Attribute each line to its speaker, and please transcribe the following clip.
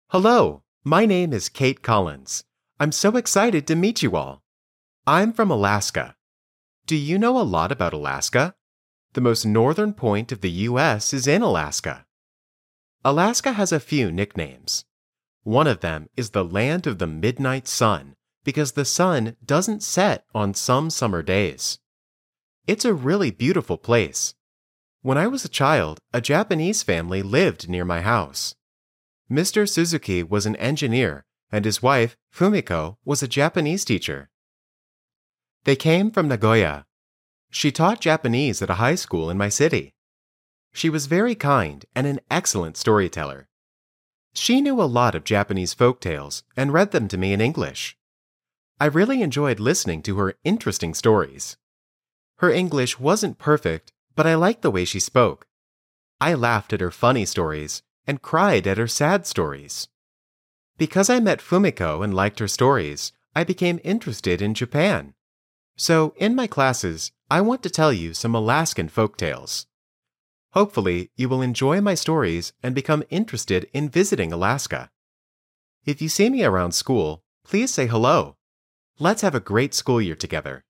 Speaker 1: Hello, my name is Kate Collins. I'm so excited to meet you all. I'm from Alaska. Do you know a lot about Alaska? The most northern point of the U.S. is in Alaska. Alaska has a few nicknames. One of them is the land of the midnight sun because the sun doesn't set on some summer days. It's a really beautiful place. When I was a child, a Japanese family lived near my house. Mr. Suzuki was an engineer, and his wife, Fumiko, was a Japanese teacher. They came from Nagoya. She taught Japanese at a high school in my city. She was very kind and an excellent storyteller. She knew a lot of Japanese folk tales and read them to me in English. I really enjoyed listening to her interesting stories. Her English wasn't perfect, but I liked the way she spoke. I laughed at her funny stories and cried at her sad stories. Because I met Fumiko and liked her stories, I became interested in Japan. So, in my classes, I want to tell you some Alaskan folk tales. Hopefully, you will enjoy my stories and become interested in visiting Alaska. If you see me around school, please say hello. Let's have a great school year together.